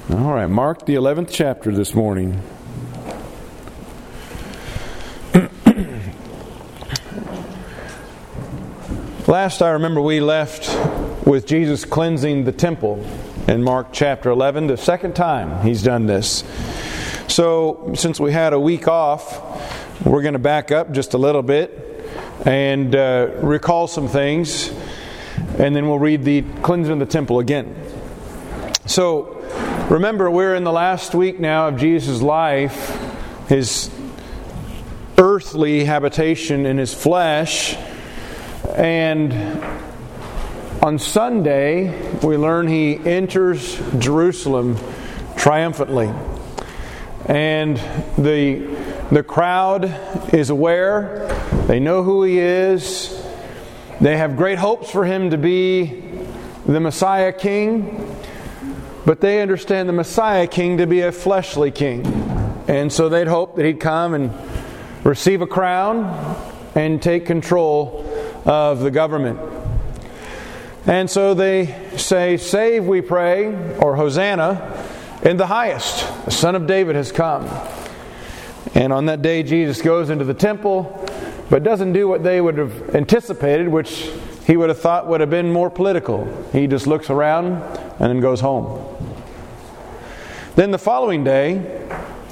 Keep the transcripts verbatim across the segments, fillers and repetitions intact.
All right, Mark, the eleventh chapter this morning. Last I remember we left with Jesus cleansing the temple in Mark chapter eleven, the second time He's done this. So, since we had a week off, we're going to back up just a little bit and uh, recall some things, and then we'll read the cleansing of the temple again. So, remember, we're in the last week now of Jesus' life, His earthly habitation in His flesh. And on Sunday, we learn He enters Jerusalem triumphantly. And the, the crowd is aware. They know who He is. They have great hopes for Him to be the Messiah King. But they understand the Messiah King to be a fleshly king. And so they'd hope that He'd come and receive a crown and take control of the government. And so they say, "Save, we pray," or "Hosanna in the highest. The Son of David has come." And on that day, Jesus goes into the temple, but doesn't do what they would have anticipated, which He would have thought would have been more political. He just looks around and then goes home. Then the following day,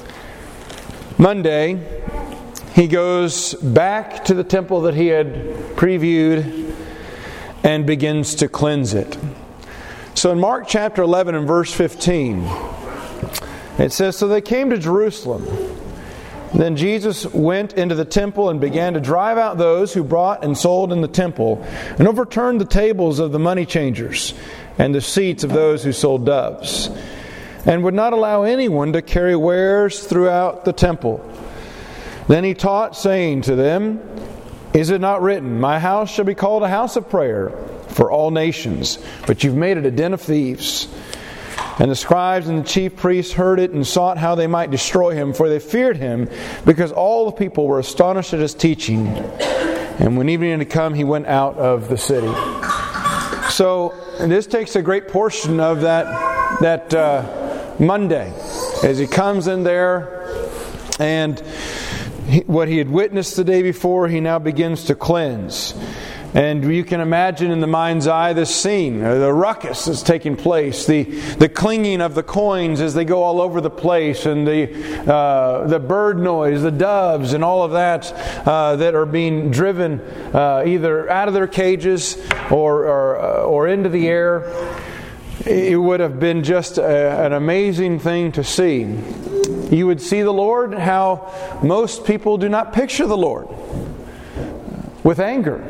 Monday, He goes back to the temple that He had previewed and begins to cleanse it. So in Mark chapter eleven and verse fifteen, it says, "So they came to Jerusalem. Then Jesus went into the temple and began to drive out those who bought and sold in the temple, and overturned the tables of the money changers and the seats of those who sold doves, and would not allow anyone to carry wares throughout the temple. Then He taught, saying to them, 'Is it not written, My house shall be called a house of prayer for all nations, but you've made it a den of thieves?' And the scribes and the chief priests heard it and sought how they might destroy Him, for they feared Him, because all the people were astonished at His teaching. And when evening had come, He went out of the city." So, and this takes a great portion of that, that uh, Monday, as He comes in there, and he, what He had witnessed the day before, He now begins to cleanse. And you can imagine in the mind's eye this scene, the ruckus that's taking place, the, the clinging of the coins as they go all over the place, and the uh, the bird noise, the doves, and all of that uh, that are being driven uh, either out of their cages or or, uh, or into the air. It would have been just a, an amazing thing to see. You would see the Lord how most people do not picture the Lord, with anger.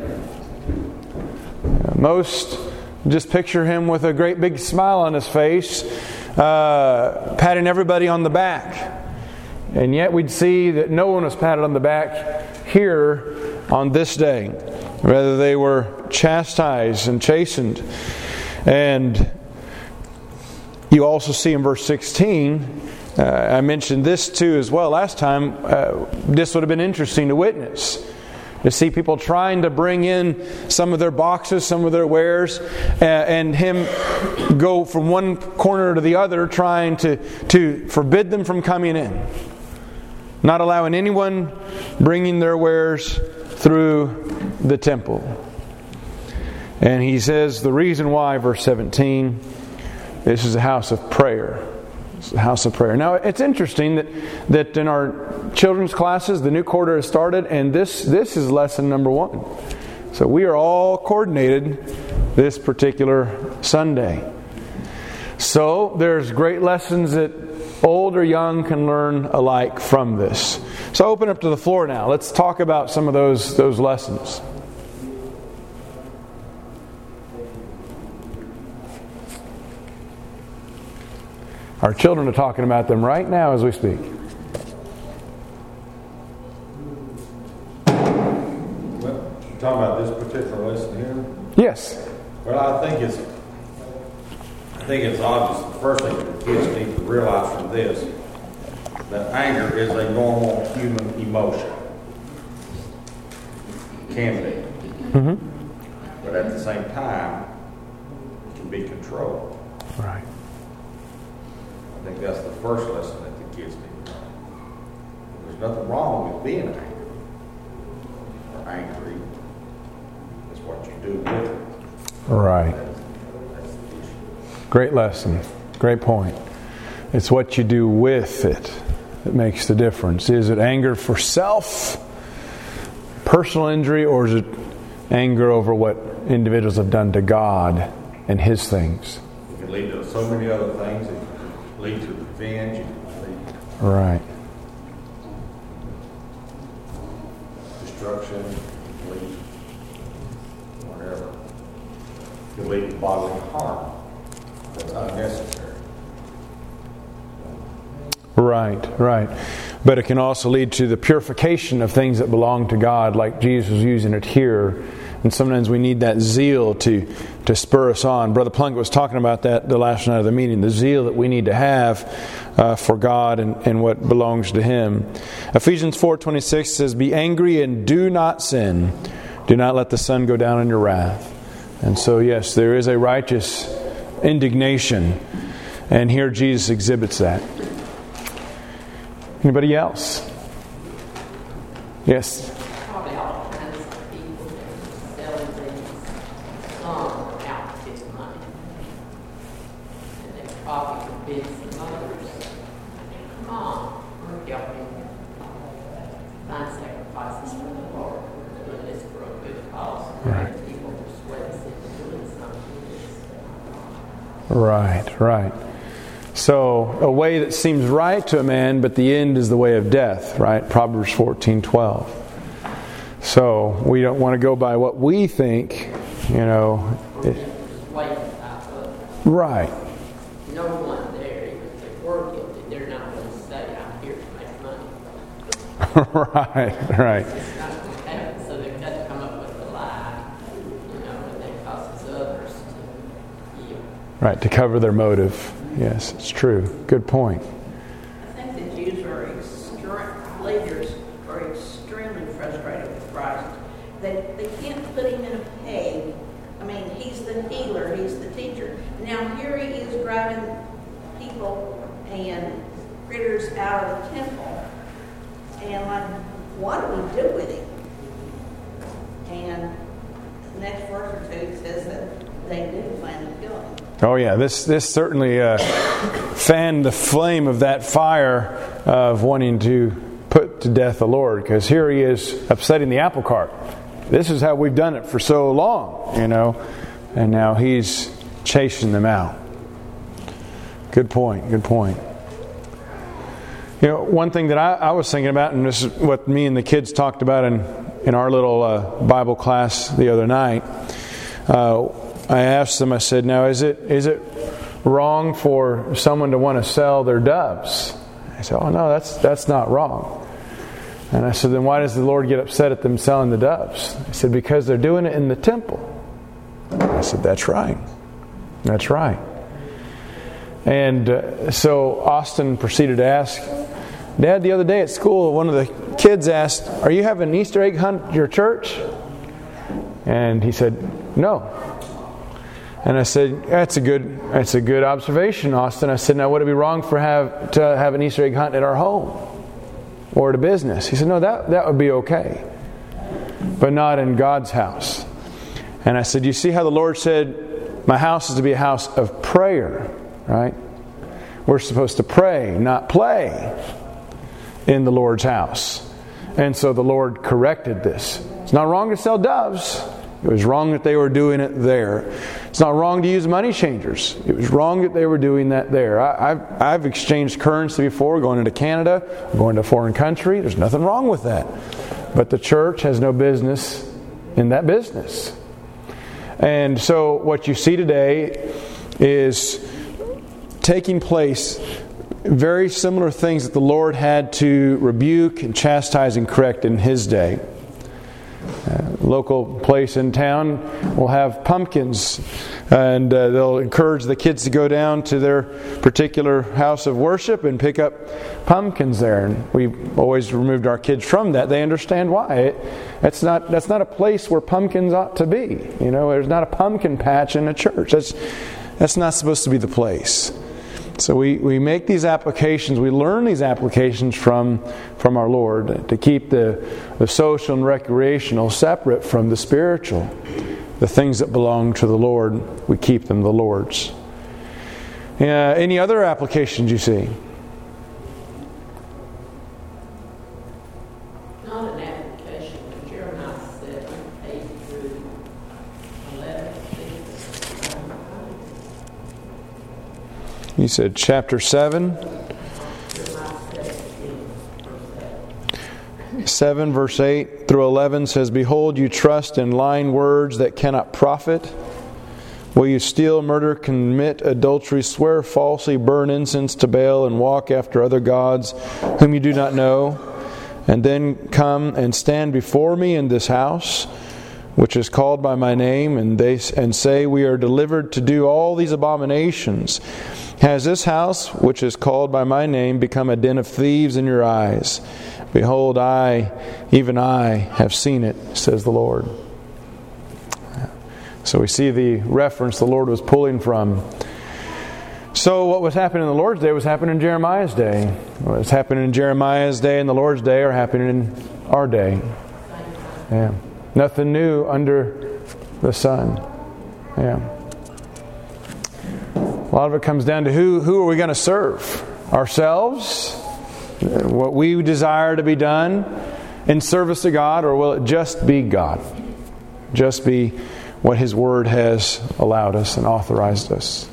Most just picture Him with a great big smile on His face, uh, patting everybody on the back. And yet we'd see that no one was patted on the back here on this day. Rather, they were chastised and chastened. And you also see in verse sixteen, uh, I mentioned this too as well last time, uh, this would have been interesting to witness. To see people trying to bring in some of their boxes, some of their wares, uh, and Him go from one corner to the other, trying to, to forbid them from coming in. Not allowing anyone bringing their wares through the temple. And He says the reason why, verse seventeen, this is a house of prayer. It's a house of prayer. Now, it's interesting that, that in our children's classes, the new quarter has started, and this, this is lesson number one. So we are all coordinated this particular Sunday. So there's great lessons that old or young can learn alike from this. So open up to the floor now. Let's talk about some of those, those lessons. Our children are talking about them right now as we speak. Well, you're talking about this particular lesson here? Yes. Well, I think it's I think it's obvious. The first thing that kids need to realize from this, that anger is a normal human emotion. It can be. Mm-hmm. But at the same time, it can be controlled. Right. I think that's the first lesson that the kids need to know. There's nothing wrong with being angry or angry. It's what you do with it. Right. Great lesson. Great point. It's what you do with it that makes the difference. Is it anger for self, personal injury, or is it anger over what individuals have done to God and His things? It can lead to so many other things. It can lead to revenge. It can lead to right. destruction. It can lead to whatever. It can lead to bodily harm that's unnecessary. Right, right. But it can also lead to the purification of things that belong to God, like Jesus was using it here. And sometimes we need that zeal to, to spur us on. Brother Plunkett was talking about that the last night of the meeting, the zeal that we need to have uh, for God and, and what belongs to Him. Ephesians four twenty-six says, "Be angry and do not sin. Do not let the sun go down in your wrath." And so, yes, there is a righteous indignation. And here Jesus exhibits that. Anybody else? Yes. Probably all kinds of people selling things, some out to get money. And they probably forbid some others. Come on, we're helping find sacrifices for the Lord. We're doing this for a good cause. Right. And people persuade us into doing something. Right, right. So, a way that seems right to a man, but the end is the way of death, right? Proverbs fourteen twelve. So, we don't want to go by what we think, you know. It, right. No one there, even if they were guilty, they're not going to say, "I'm here to make money." right, right. It's not going to happen, so they've got to come up with a lie, you know, and that causes others to yield. Right, to cover their motive. Yes, it's true. Good point. I think the Jews are extre- leaders are extremely frustrated with Christ. They, they can't put Him in a peg. I mean, He's the healer, He's the teacher. Now here He is driving people and critters out of the temple. And like, what do we do with Him? And the next verse or two says that they do plan to kill Him. Oh yeah, this this certainly uh, fanned the flame of that fire of wanting to put to death the Lord, because here He is upsetting the apple cart. This is how we've done it for so long, you know, and now He's chasing them out. Good point, good point. You know, one thing that I, I was thinking about, and this is what me and the kids talked about in, in our little uh, Bible class the other night, uh, I asked them, I said, now is it is it wrong for someone to want to sell their doves? I said, oh no, that's that's not wrong. And I said, then why does the Lord get upset at them selling the doves? I said, because they're doing it in the temple. I said, that's right. That's right. And uh, so Austin proceeded to ask, Dad, the other day at school, one of the kids asked, are you having an Easter egg hunt at your church? And he said, no. And I said, that's a good that's a good observation, Austin. I said, now would it be wrong for have to have an Easter egg hunt at our home or at a business? He said, no, that, that would be okay, but not in God's house. And I said, you see how the Lord said, my house is to be a house of prayer, right? We're supposed to pray, not play in the Lord's house. And so the Lord corrected this. It's not wrong to sell doves. It was wrong that they were doing it there. It's not wrong to use money changers. It was wrong that they were doing that there. I, I've, I've exchanged currency before, going into Canada, going to a foreign country. There's nothing wrong with that. But the church has no business in that business. And so what you see today is taking place very similar things that the Lord had to rebuke and chastise and correct in His day. Uh, local place in town will have pumpkins, and uh, they'll encourage the kids to go down to their particular house of worship and pick up pumpkins there. And we've always removed our kids from that. They understand why. It, that's not that's not a place where pumpkins ought to be. You know, there's not a pumpkin patch in a church. That's that's not supposed to be the place. So we, we make these applications, we learn these applications from, from our Lord to keep the, the social and recreational separate from the spiritual. The things that belong to the Lord, we keep them the Lord's. Uh, any other applications you see? Not an application, but Jeremiah seven, eight through eleven. You said chapter seven? seven verse eight through eleven says, Behold, you trust in lying words that cannot profit. Will you steal, murder, commit adultery, swear falsely, burn incense to Baal, and walk after other gods whom you do not know, and then come and stand before me in this house, which is called by my name, and they and say, We are delivered to do all these abominations? Has this house, which is called by my name, become a den of thieves in your eyes? Behold, I, even I, have seen it, says the Lord. So we see the reference the Lord was pulling from. So what was happening in the Lord's day was happening in Jeremiah's day. What was happening in Jeremiah's day and the Lord's day are happening in our day. Yeah. Nothing new under the sun. Yeah. A lot of it comes down to who, who are we going to serve? Ourselves? What we desire to be done in service to God, or will it just be God? Just be what His Word has allowed us and authorized us.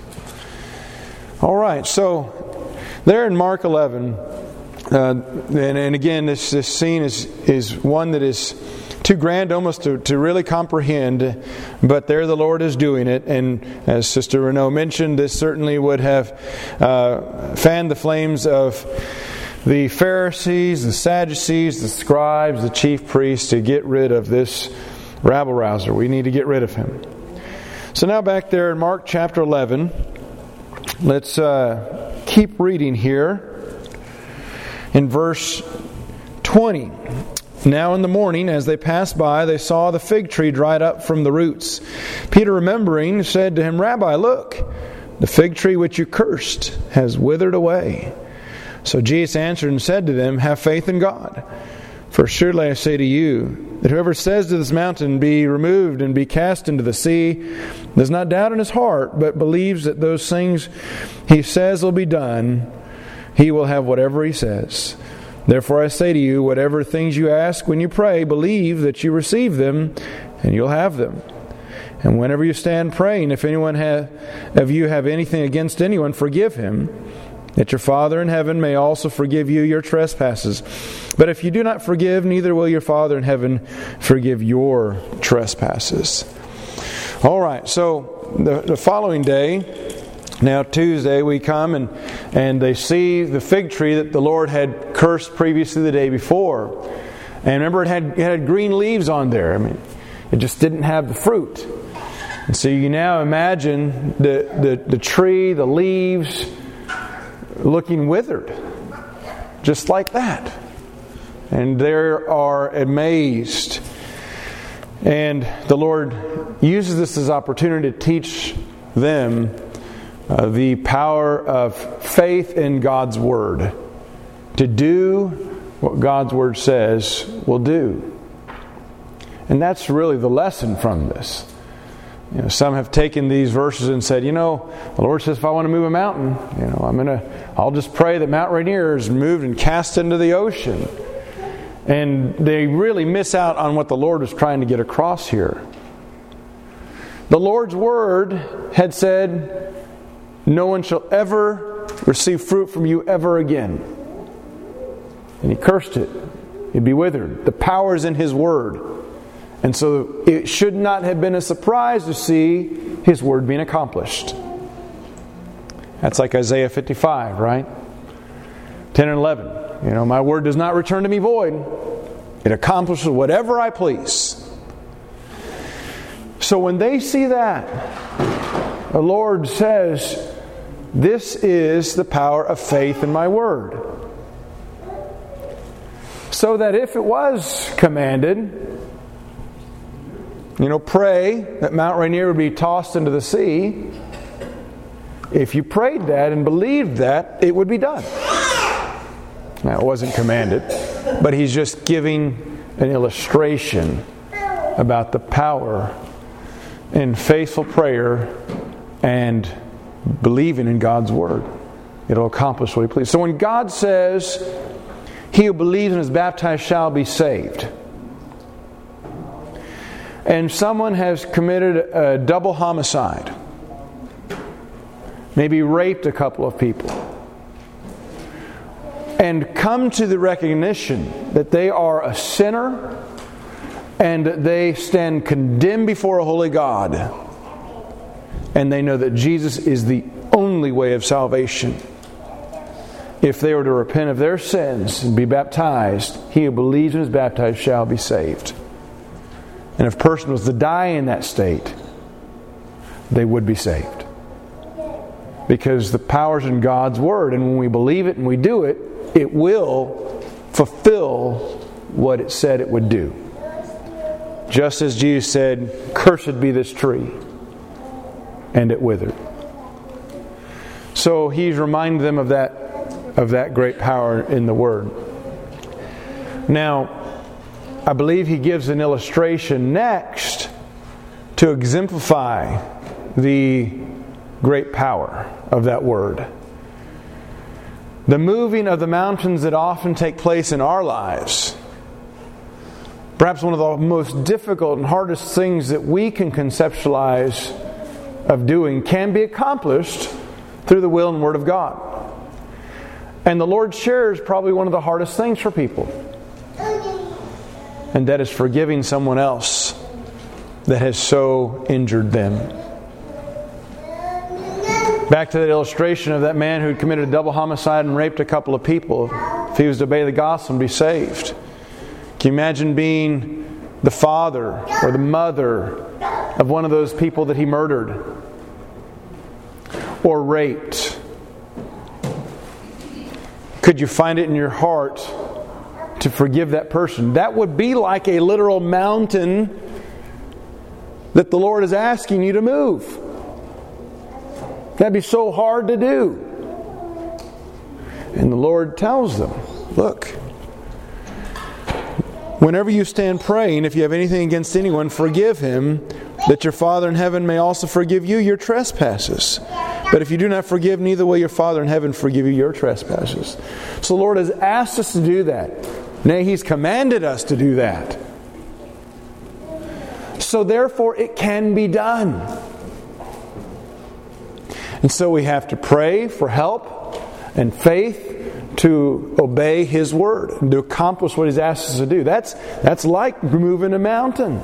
All right, so there in Mark eleven, uh, and, and again, this, this scene is, is one that is too grand almost to, to really comprehend, but there the Lord is doing it, and as Sister Renaud mentioned, this certainly would have uh, fanned the flames of the Pharisees, the Sadducees, the scribes, the chief priests to get rid of this rabble-rouser. We need to get rid of him. So now back there in Mark chapter eleven, let's uh, keep reading here in verse twenty. Now in the morning, as they passed by, they saw the fig tree dried up from the roots. Peter, remembering, said to him, Rabbi, look, the fig tree which you cursed has withered away. So Jesus answered and said to them, Have faith in God. For surely I say to you, that whoever says to this mountain, Be removed and be cast into the sea, does not doubt in his heart, but believes that those things he says will be done, he will have whatever he says. Therefore I say to you, whatever things you ask when you pray, believe that you receive them, and you'll have them. And whenever you stand praying, if anyone have, of you have anything against anyone, forgive him, that your Father in heaven may also forgive you your trespasses. But if you do not forgive, neither will your Father in heaven forgive your trespasses. All right, so the, the following day, now Tuesday, we come and, and they see the fig tree that the Lord had cursed previously the day before. And remember, it had, it had green leaves on there. I mean, it just didn't have the fruit. And so you now imagine the, the, the tree, the leaves, looking withered, just like that. And they are amazed. And the Lord uses this as an opportunity to teach them uh, the power of faith in God's Word. To do what God's Word says will do. And that's really the lesson from this. You know, some have taken these verses and said, you know, the Lord says if I want to move a mountain, you know, I'm gonna, I'll just pray that Mount Rainier is moved and cast into the ocean. And they really miss out on what the Lord was trying to get across here. The Lord's Word had said, no one shall ever receive fruit from you ever again. And He cursed it. It'd be withered. The power is in His Word. And so it should not have been a surprise to see His Word being accomplished. That's like Isaiah fifty-five, right? ten and eleven. You know, my Word does not return to me void. It accomplishes whatever I please. So when they see that, the Lord says, this is the power of faith in my Word. So that if it was commanded, you know, pray that Mount Rainier would be tossed into the sea, if you prayed that and believed that, it would be done. Now, it wasn't commanded, but he's just giving an illustration about the power in faithful prayer and believing in God's Word. It'll accomplish what He pleases. So when God says, "He who believes and is baptized shall be saved," and someone has committed a double homicide, maybe raped a couple of people, and come to the recognition that they are a sinner and that they stand condemned before a holy God, and they know that Jesus is the only way of salvation. If they were to repent of their sins and be baptized, he who believes and is baptized shall be saved. And if a person was to die in that state, they would be saved. Because the power's in God's Word, and when we believe it and we do it, it will fulfill what it said it would do. Just as Jesus said, "Cursed be this tree," and it withered. So he's reminded them of that of that great power in the Word. Now, I believe he gives an illustration next to exemplify the great power of that Word. The moving of the mountains that often take place in our lives, perhaps one of the most difficult and hardest things that we can conceptualize of doing, can be accomplished through the will and Word of God. And the Lord's share is probably one of the hardest things for people. And that is forgiving someone else that has so injured them. Back to that illustration of that man who had committed a double homicide and raped a couple of people. If he was to obey the gospel and be saved. Can you imagine being the father or the mother of one of those people that he murdered or raped? Could you find it in your heart to forgive that person? That would be like a literal mountain that the Lord is asking you to move. That'd be so hard to do. And the Lord tells them, look, whenever you stand praying, if you have anything against anyone, forgive him, that your Father in heaven may also forgive you your trespasses. But if you do not forgive, neither will your Father in heaven forgive you your trespasses. So the Lord has asked us to do that. Nay, He's commanded us to do that. So therefore it can be done. And so we have to pray for help and faith to obey His Word and to accomplish what He's asked us to do. That's, that's like moving a mountain.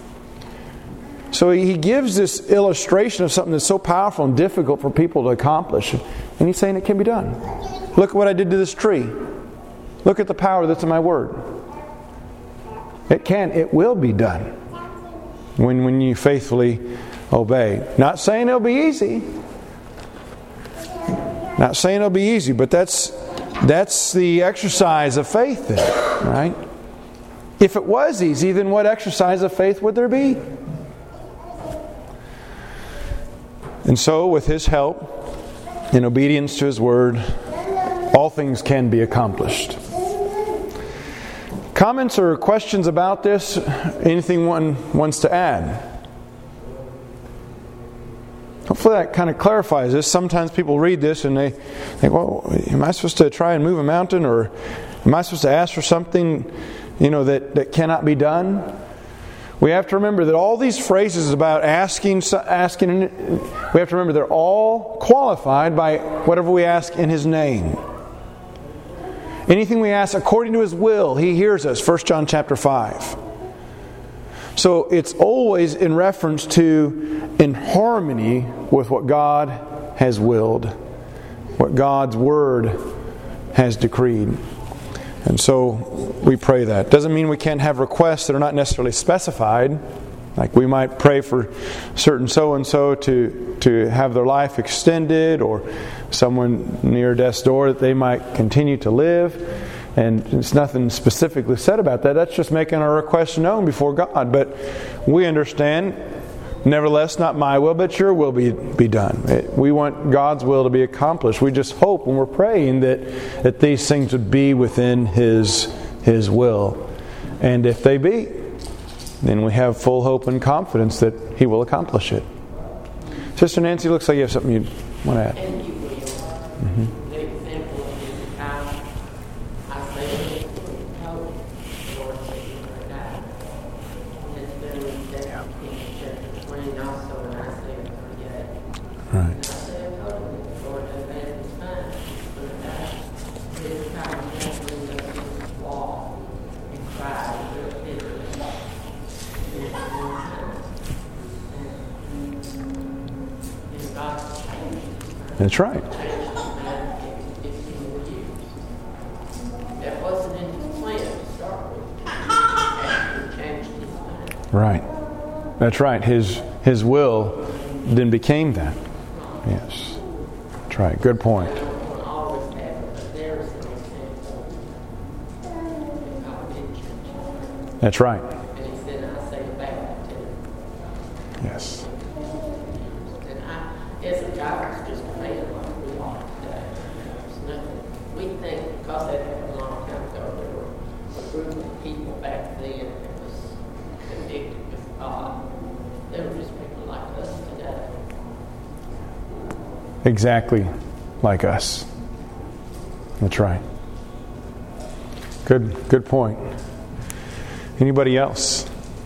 So He gives this illustration of something that's so powerful and difficult for people to accomplish. And He's saying it can be done. Look at what I did to this tree. Look at the power that's in my Word. It can, it will be done when, when you faithfully obey. Not saying it'll be easy. Not saying it'll be easy, but that's that's the exercise of faith then, right? If it was easy, then what exercise of faith would there be? And so, with His help, in obedience to His Word, all things can be accomplished. Comments or questions about this? Anything one wants to add? Hopefully that kind of clarifies this. Sometimes people read this and they think, well, am I supposed to try and move a mountain? Or am I supposed to ask for something, you know, that, that cannot be done? We have to remember that all these phrases about asking, asking, we have to remember they're all qualified by whatever we ask in His name. Anything we ask according to His will, He hears us. First John chapter five. So it's always in reference to, in harmony with what God has willed, what God's Word has decreed. And so we pray that. Doesn't mean we can't have requests that are not necessarily specified. Like we might pray for certain so-and-so to, to have their life extended, or someone near death's door that they might continue to live. And it's nothing specifically said about that. That's just making our request known before God. But we understand Nevertheless, not my will, but your will be, be done. It, we want God's will to be accomplished. We just hope when we're praying that, that these things would be within His, His will. And if they be, then we have full hope and confidence that He will accomplish it. Sister Nancy, looks like you have something you want to add. And you will. Mm-hmm. The example is how I say it, hope, Lord, that you are God. It's been there in chapter twenty also, and I say it forget. Right. And I say it totally, Lord, that man is fine. But that is how we have to look at this wall and cry real bitterly. And one time. And God changed. That's right. That wasn't in his plan to start with. After he changed his mind. Right. That's right. His His will then became that. Yes. That's right. Good point. I don't want to always have it, but there's an example. And God did change his mind. That's right. And he said, I say it back to him. Yes. And I, as a guy, was just a man like we are today. There's nothing. We think, because that happened a long time ago, there were a group of people back then that was connected with God. They were just people like us today. Exactly like us. That's right. Good good point. Anybody else?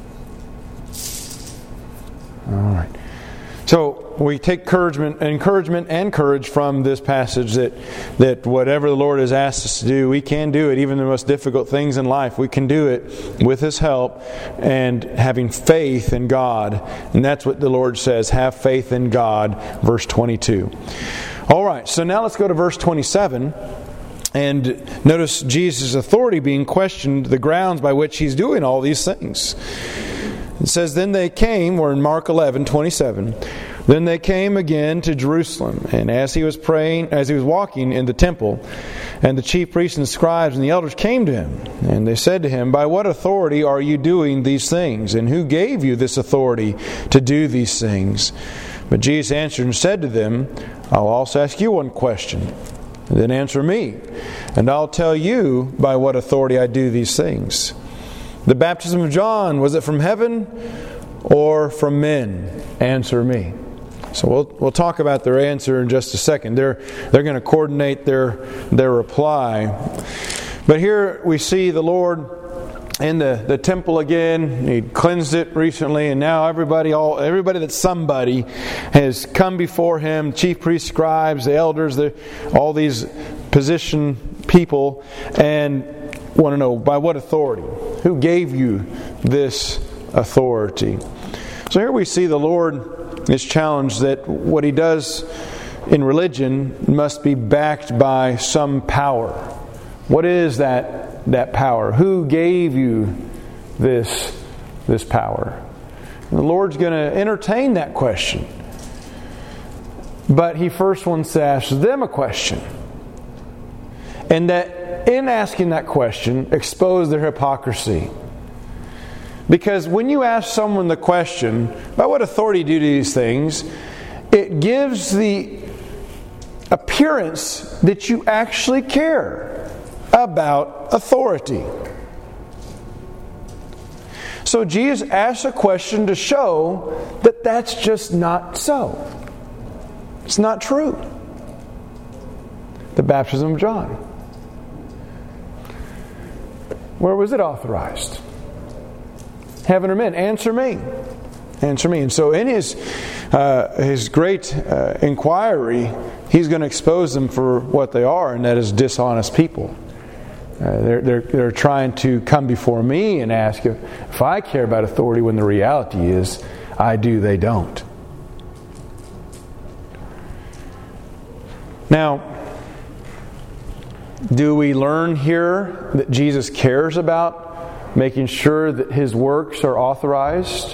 All right. So we take encouragement, encouragement and courage from this passage that, that whatever the Lord has asked us to do, we can do it. Even the most difficult things in life, we can do it with His help and having faith in God. And that's what the Lord says, have faith in God, verse twenty-two. All right, so now let's go to verse twenty-seven. And notice Jesus' authority being questioned, the grounds by which He's doing all these things. It says, then they came, we're in Mark eleven twenty-seven. Then they came again to Jerusalem, and as he was praying, as he was walking in the temple, and the chief priests and scribes and the elders came to him, and they said to him, by what authority are you doing these things? And who gave you this authority to do these things? But Jesus answered and said to them, I'll also ask you one question, and then answer me, and I'll tell you by what authority I do these things. The baptism of John, was it from heaven or from men? Answer me. So we'll we'll talk about their answer in just a second. They're they're going to coordinate their their reply. But here we see the Lord in the, the temple again. He cleansed it recently, and now everybody all everybody that's somebody has come before Him. Chief priests, scribes, the elders, the, all these position people, and want to know by what authority. Who gave you this authority? So here we see the Lord is challenged that what He does in religion must be backed by some power. What is that that power? Who gave you this this power? And the Lord's going to entertain that question. But He first wants to ask them a question. And that in asking that question, expose their hypocrisy. Because when you ask someone the question, by what authority do you do these things, it gives the appearance that you actually care about authority. So Jesus asks a question to show that that's just not so. It's not true. The baptism of John. Where was it authorized? Heaven or men? Answer me. Answer me. And so in his uh, his great uh, inquiry, he's going to expose them for what they are, and that is dishonest people. Uh, they're, they're, they're trying to come before me and ask if, if I care about authority, when the reality is, I do, they don't. Now, do we learn here that Jesus cares about making sure that His works are authorized?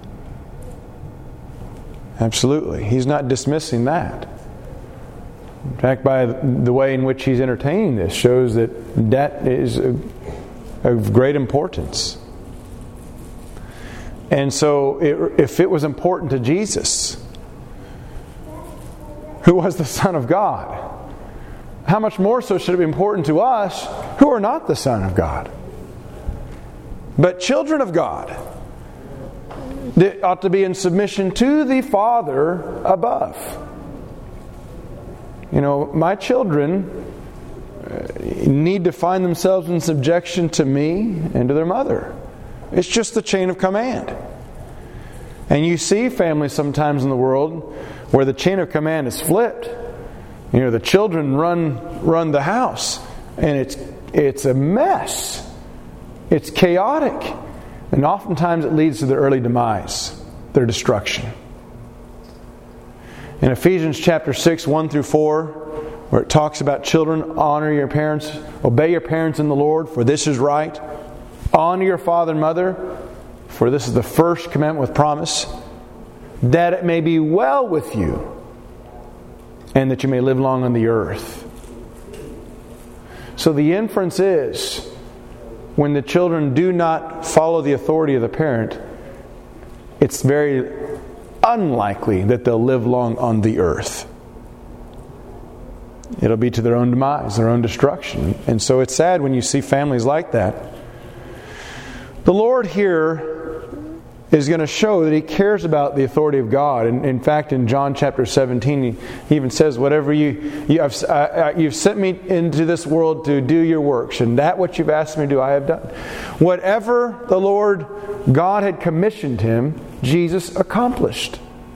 Absolutely. He's not dismissing that. In fact, by the way in which He's entertaining this, shows that that is of great importance. And so it, if it was important to Jesus, who was the Son of God, how much more so should it be important to us who are not the Son of God, but children of God, that ought to be in submission to the Father above. You know, my children need to find themselves in subjection to me and to their mother. It's just the chain of command. And you see families sometimes in the world where the chain of command is flipped. You know, the children run run the house, and it's it's a mess. It's chaotic. And oftentimes it leads to their early demise, their destruction. In Ephesians chapter six, one through four, where it talks about children, honor your parents, obey your parents in the Lord, for this is right. Honor your father and mother, for this is the first commandment with promise, that it may be well with you, and that you may live long on the earth. So the inference is, when the children do not follow the authority of the parent, it's very unlikely that they'll live long on the earth. It'll be to their own demise, their own destruction. And so it's sad when you see families like that. The Lord here is going to show that He cares about the authority of God. And in fact, in John chapter seventeen, He, he even says, "Whatever you, you have, uh, you've sent me into this world to do your works, and that what you've asked me to do, I have done." Whatever the Lord God had commissioned Him, Jesus accomplished.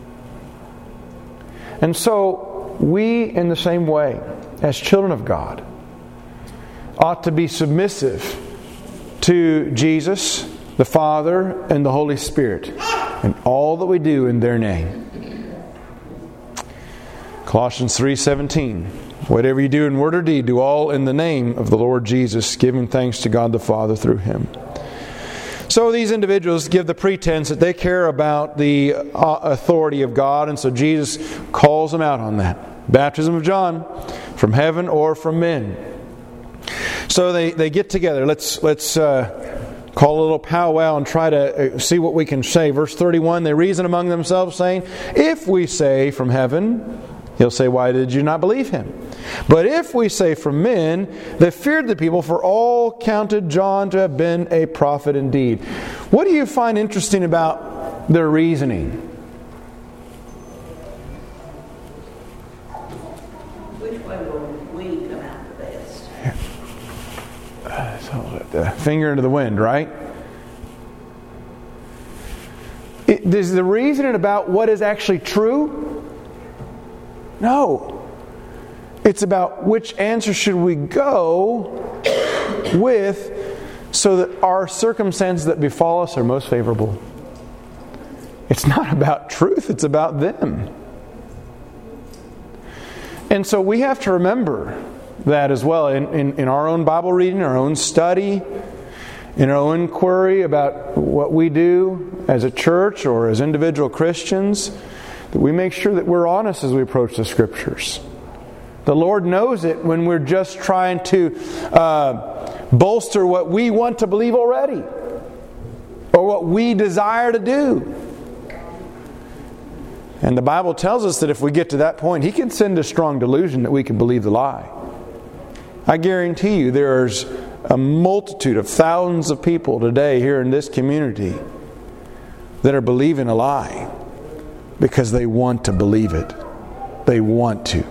And so we, in the same way, as children of God, ought to be submissive to Jesus, the Father, and the Holy Spirit, and all that we do in their name. Colossians three seventeen. Whatever you do in word or deed, do all in the name of the Lord Jesus, giving thanks to God the Father through Him. So these individuals give the pretense that they care about the authority of God, and so Jesus calls them out on that. Baptism of John, from heaven or from men. So they, they get together. Let's let's uh, call a little powwow and try to see what we can say. Verse thirty-one, they reason among themselves, saying, "If we say from heaven," He'll say, "Why did you not believe Him? But if we say from men," they feared the people, for all counted John to have been a prophet indeed. What do you find interesting about their reasoning? Which way will we come out the best? Uh, so the finger into the wind, right? It, is the reasoning about what is actually true? No. It's about which answer should we go with so that our circumstances that befall us are most favorable. It's not about truth, it's about them. And so we have to remember that as well in, in, in our own Bible reading, our own study, in our own inquiry about what we do as a church or as individual Christians, that we make sure that we're honest as we approach the Scriptures. The Lord knows it when we're just trying to uh, bolster what we want to believe already, or what we desire to do. And the Bible tells us that if we get to that point, He can send a strong delusion that we can believe the lie. I guarantee you there's a multitude of thousands of people today here in this community that are believing a lie because they want to believe it. They want to.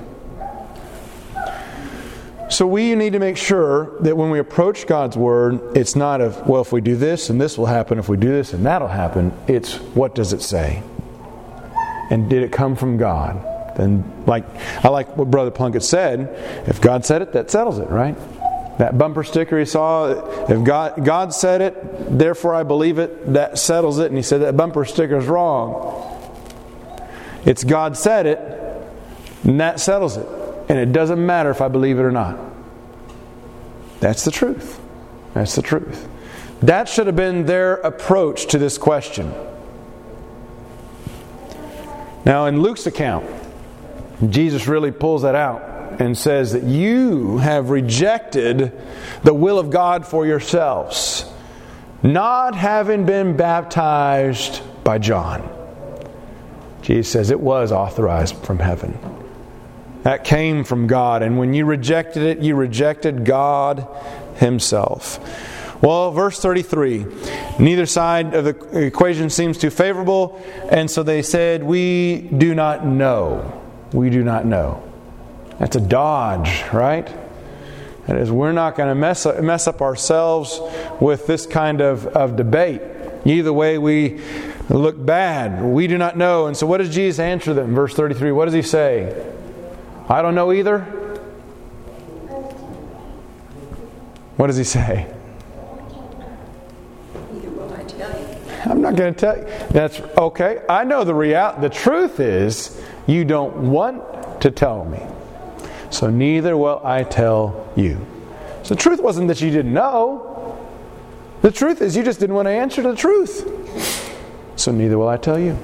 So we need to make sure that when we approach God's Word, it's not of, well, if we do this and this will happen, if we do this and that'll happen. It's, what does it say? And did it come from God? Then, like I like what Brother Plunkett said, if God said it, that settles it, right? That bumper sticker he saw, if God God said it, therefore I believe it, that settles it. And he said that bumper sticker is wrong. It's God said it, and that settles it. And it doesn't matter if I believe it or not. That's the truth. That's the truth. That should have been their approach to this question. Now in Luke's account, Jesus really pulls that out and says that you have rejected the will of God for yourselves. not having been baptized by John. Jesus says it was authorized from heaven. That came from God. And when you rejected it, you rejected God Himself. Well, verse thirty-three. Neither side of the equation seems too favorable. And so they said, we do not know. We do not know. That's a dodge, right? That is, we're not going to mess up, mess up ourselves with this kind of, of debate. Either way, we look bad. We do not know. And so what does Jesus answer them? Verse thirty-three, what does He say? I don't know either. What does He say? Neither will I tell you. I'm not going to tell you. That's okay. I know the reality. The truth is, you don't want to tell me. So neither will I tell you. So the truth wasn't that you didn't know. The truth is you just didn't want to answer the truth. So neither will I tell you.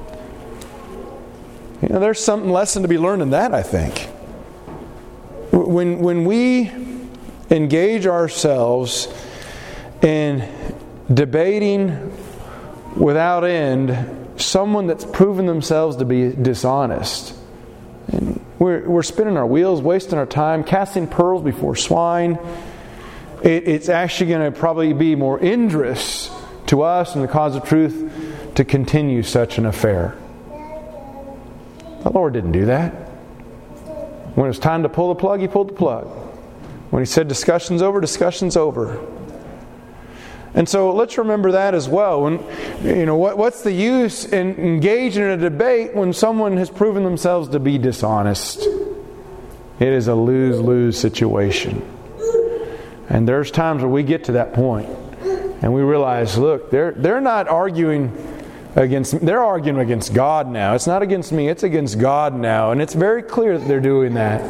You know, there's some lesson to be learned in that, I think. When, when we engage ourselves in debating without end someone that's proven themselves to be dishonest, and we're, we're spinning our wheels, wasting our time, casting pearls before swine, it, it's actually going to probably be more injurious to us and the cause of truth to continue such an affair. The Lord didn't do that. When it was time to pull the plug, He pulled the plug. When He said discussion's over, discussion's over. And so let's remember that as well. When, you know, what, what's the use in engaging in a debate when someone has proven themselves to be dishonest? It is a lose-lose situation. And there's times where we get to that point and we realize, look, they're they're not arguing against, they're arguing against God now. It's not against me, it's against God now. And it's very clear that they're doing that.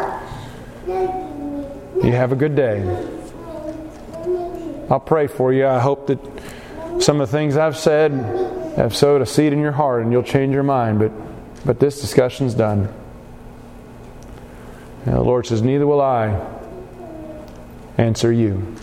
You have a good day. I'll pray for you. I hope that some of the things I've said have sowed a seed in your heart and you'll change your mind. But but this discussion's done. And the Lord says, neither will I answer you.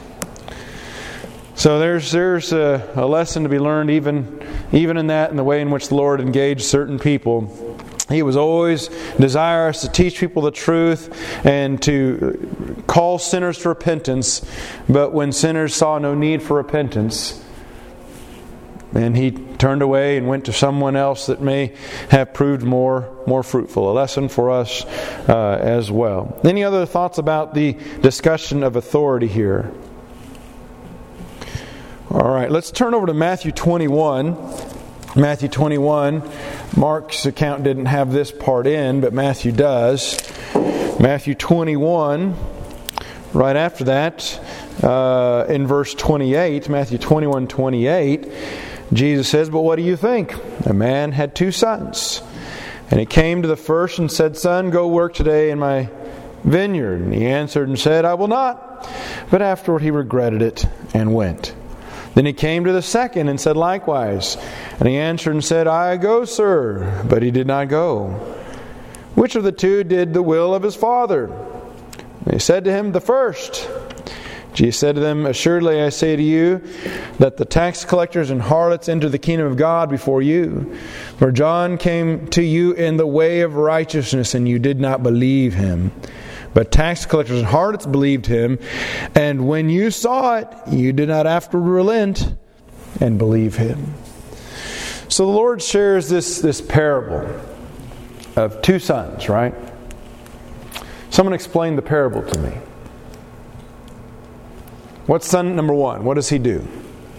So there's there's a, a lesson to be learned even, even in that, in the way in which the Lord engaged certain people. He was always desirous to teach people the truth and to call sinners to repentance. But when sinners saw no need for repentance, and He turned away and went to someone else that may have proved more, more fruitful. A lesson for us uh, as well. Any other thoughts about the discussion of authority here? All right, let's turn over to Matthew twenty-one. Matthew twenty-one. Mark's account didn't have this part in, but Matthew does. Matthew twenty-one, right after that, uh, in verse twenty-eight, Matthew twenty-one, twenty-eight, Jesus says, but what do you think? A man had two sons. And he came to the first and said, Son, go work today in my vineyard. And he answered and said, I will not. But afterward he regretted it and went. Then he came to the second and said likewise. And he answered and said, I go, sir. But he did not go. Which of the two did the will of his father? And he said to him, the first. Jesus said to them, assuredly I say to you, that the tax collectors and harlots enter the kingdom of God before you. For John came to you in the way of righteousness, and you did not believe him. But tax collectors and harlots believed him, and when you saw it, you did not afterward relent and believe him. So the Lord shares this, this parable of two sons, right? Someone explain the parable to me. What's son number one? What does he do?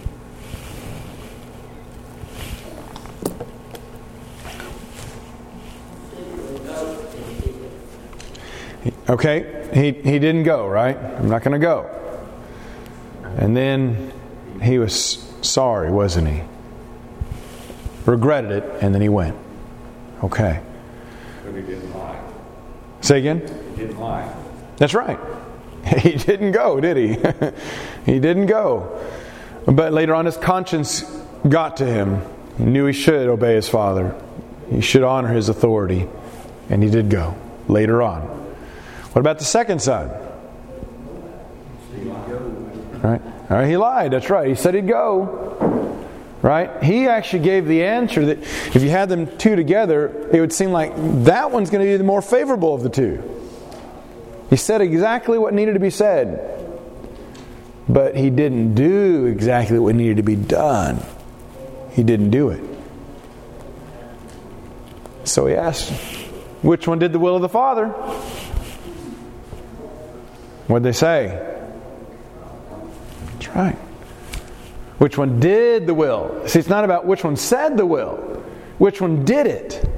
Okay, he, he didn't go, right? I'm not going to go. And then he was sorry, wasn't he? Regretted it, and then he went. Okay. But he didn't lie. Say again? He didn't lie. That's right. He didn't go, did he? He didn't go. But later on his conscience got to him. He knew he should obey his father. He should honor his authority. And he did go later on. What about the second son? Right? All right, he lied. That's right. He said he'd go. Right? He actually gave the answer that if you had them two together, it would seem like that one's going to be the more favorable of the two. He said exactly what needed to be said. But he didn't do exactly what needed to be done. He didn't do it. So he asked, which one did the will of the Father? What'd they say? That's right. Which one did the will? See, it's not about which one said the will. Which one did it?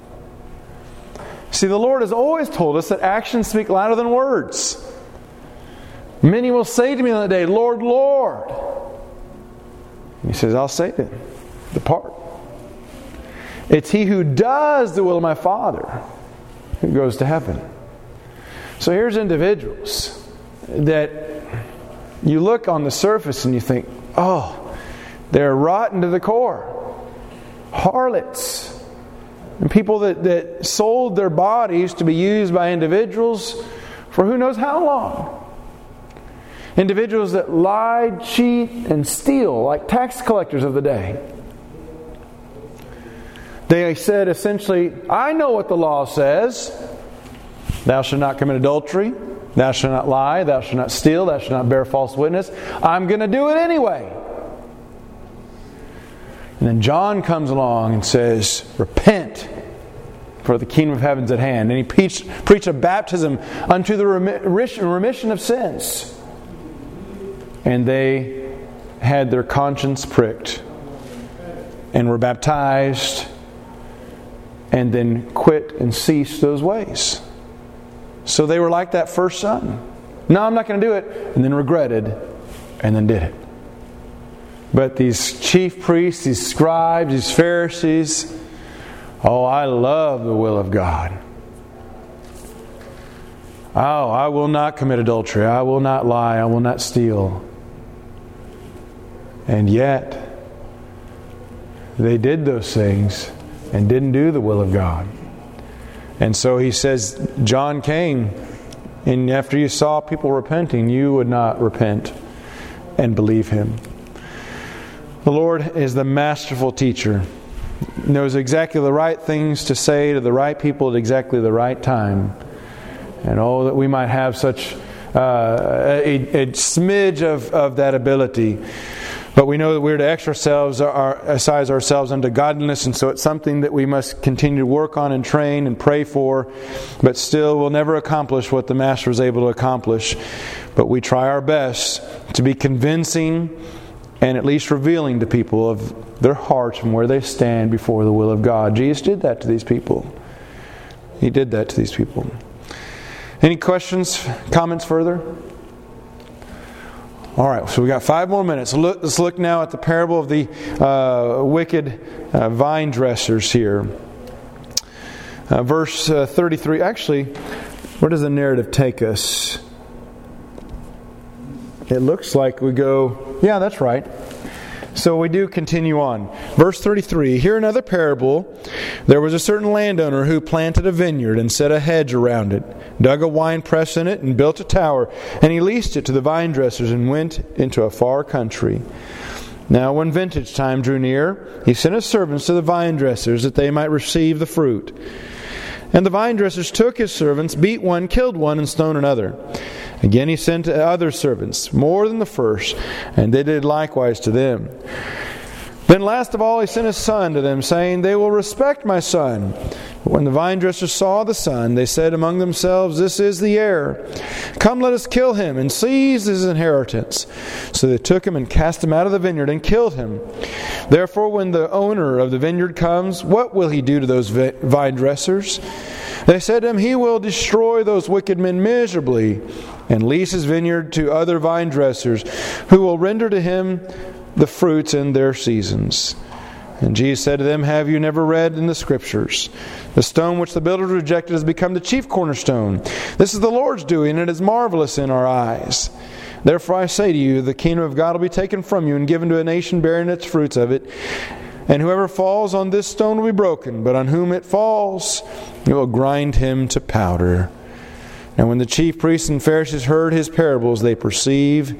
See, the Lord has always told us that actions speak louder than words. Many will say to me on that day, Lord, Lord. And he says, I'll say it. Depart. It's he who does the will of my Father who goes to heaven. So here's individuals that you look on the surface and you think, oh, they're rotten to the core. Harlots. And people that, that sold their bodies to be used by individuals for who knows how long. Individuals that lie, cheat, and steal like tax collectors of the day. They said essentially, I know what the law says. Thou shalt not commit adultery. Thou shalt not lie. Thou shalt not steal. Thou shalt not bear false witness. I'm going to do it anyway. And then John comes along and says, repent, for the kingdom of heaven is at hand. And he preached, preached a baptism unto the remission of sins. And they had their conscience pricked and were baptized and then quit and ceased those ways. So they were like that first son. No, I'm not going to do it. And then regretted and then did it. But these chief priests, these scribes, these Pharisees, oh, I love the will of God. Oh, I will not commit adultery. I will not lie. I will not steal. And yet, they did those things and didn't do the will of God. And so he says, John came, and after you saw people repenting, you would not repent and believe him. The Lord is the masterful teacher. Knows exactly the right things to say to the right people at exactly the right time. And oh, that we might have such uh, a, a smidge of, of that ability. But we know that we're to exercise, our, exercise ourselves unto godliness, and so it's something that we must continue to work on and train and pray for. But still, we'll never accomplish what the Master was able to accomplish. But we try our best to be convincing and at least revealing to people of their hearts and where they stand before the will of God. Jesus did that to these people. He did that to these people. Any questions, comments further? All right, so we got five more minutes. Look, let's look now at the parable of the uh, wicked uh, vine dressers here. Uh, verse uh, thirty-three. Actually, where does the narrative take us? It looks like we go, yeah, that's right. So we do continue on. Verse thirty-three, here another parable. There was a certain landowner who planted a vineyard and set a hedge around it, dug a wine press in it, and built a tower. And he leased it to the vine dressers and went into a far country. Now when vintage time drew near, he sent his servants to the vine dressers that they might receive the fruit. And the vine dressers took his servants, beat one, killed one, and stoned another. Again he sent other servants, more than the first, and they did likewise to them. Then last of all he sent his son to them, saying, they will respect my son. But when the vine dressers saw the son, they said among themselves, this is the heir. Come, let us kill him, and seize his inheritance. So they took him and cast him out of the vineyard and killed him. Therefore when the owner of the vineyard comes, what will he do to those vine dressers? They said to him, he will destroy those wicked men miserably, and lease his vineyard to other vine dressers, who will render to him the fruits in their seasons. And Jesus said to them, have you never read in the Scriptures, the stone which the builders rejected has become the chief cornerstone. This is the Lord's doing, and it is marvelous in our eyes. Therefore I say to you, the kingdom of God will be taken from you and given to a nation bearing its fruits of it. And whoever falls on this stone will be broken, but on whom it falls, it will grind him to powder. And when the chief priests and Pharisees heard his parables, they perceived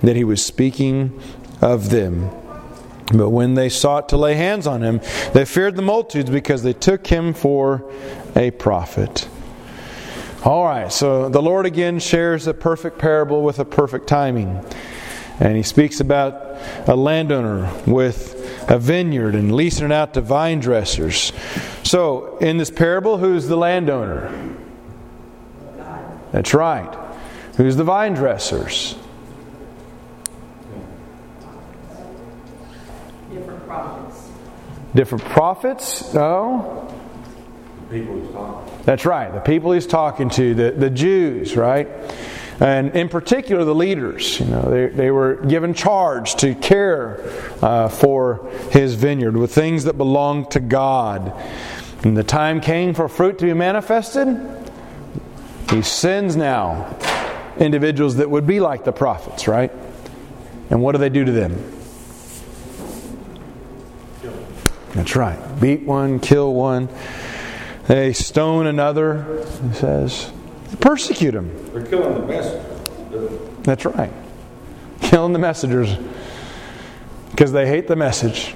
that he was speaking of them. But when they sought to lay hands on him, they feared the multitudes because they took him for a prophet. All right, so the Lord again shares a perfect parable with a perfect timing. And he speaks about a landowner with a vineyard and leasing it out to vine dressers. So, in this parable, who's the landowner? God. That's right. Who's the vine dressers? Different prophets. Different prophets? No. The people he's talking to. That's right. The people he's talking to, the, the Jews, right? And in particular, the leaders. You know, they, they were given charge to care uh, for his vineyard with things that belonged to God. And the time came for fruit to be manifested. He sends now individuals that would be like the prophets, right? And what do they do to them? That's right. Beat one, kill one. They stone another, he says. Persecute them. They're killing the messengers. That's right. Killing the messengers because they hate the message.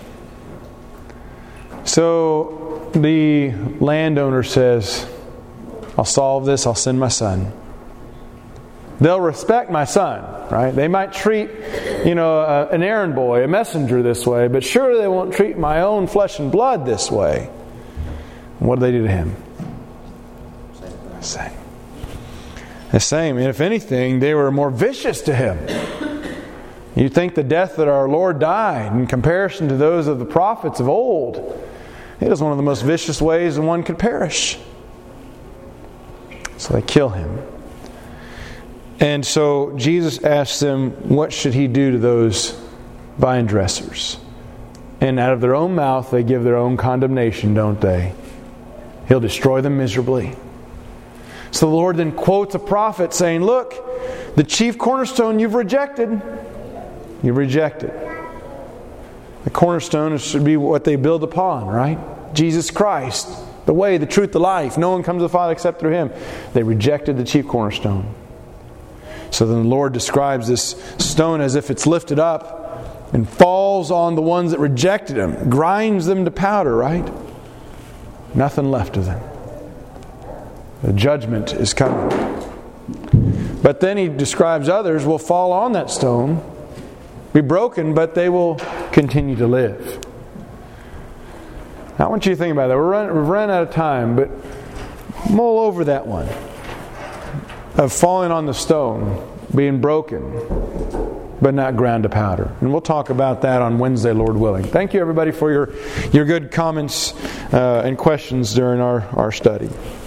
So the landowner says, I'll solve this, I'll send my son. They'll respect my son, right? They might treat, you know, a, an errand boy, a messenger this way, but surely they won't treat my own flesh and blood this way. And what do they do to him? The same. The same. And if anything, they were more vicious to him. You'd think the death that our Lord died, in comparison to those of the prophets of old, it is one of the most vicious ways one could perish. So they kill him. And so Jesus asks them, what should he do to those vine dressers? And out of their own mouth, they give their own condemnation, don't they? He'll destroy them miserably. So the Lord then quotes a prophet saying, look, the chief cornerstone you've rejected. You've rejected. The cornerstone should be what they build upon, right? Jesus Christ, the way, the truth, the life. No one comes to the Father except through Him. They rejected the chief cornerstone. So then the Lord describes this stone as if it's lifted up and falls on the ones that rejected Him, grinds them to powder, right? Nothing left of them. The judgment is coming. But then He describes others will fall on that stone, be broken, but they will continue to live. Now I want you to think about that. We're run, we've run out of time, but mull over that one. Of falling on the stone, being broken, but not ground to powder. And we'll talk about that on Wednesday, Lord willing. Thank you, everybody, for your, your good comments uh, and questions during our, our study.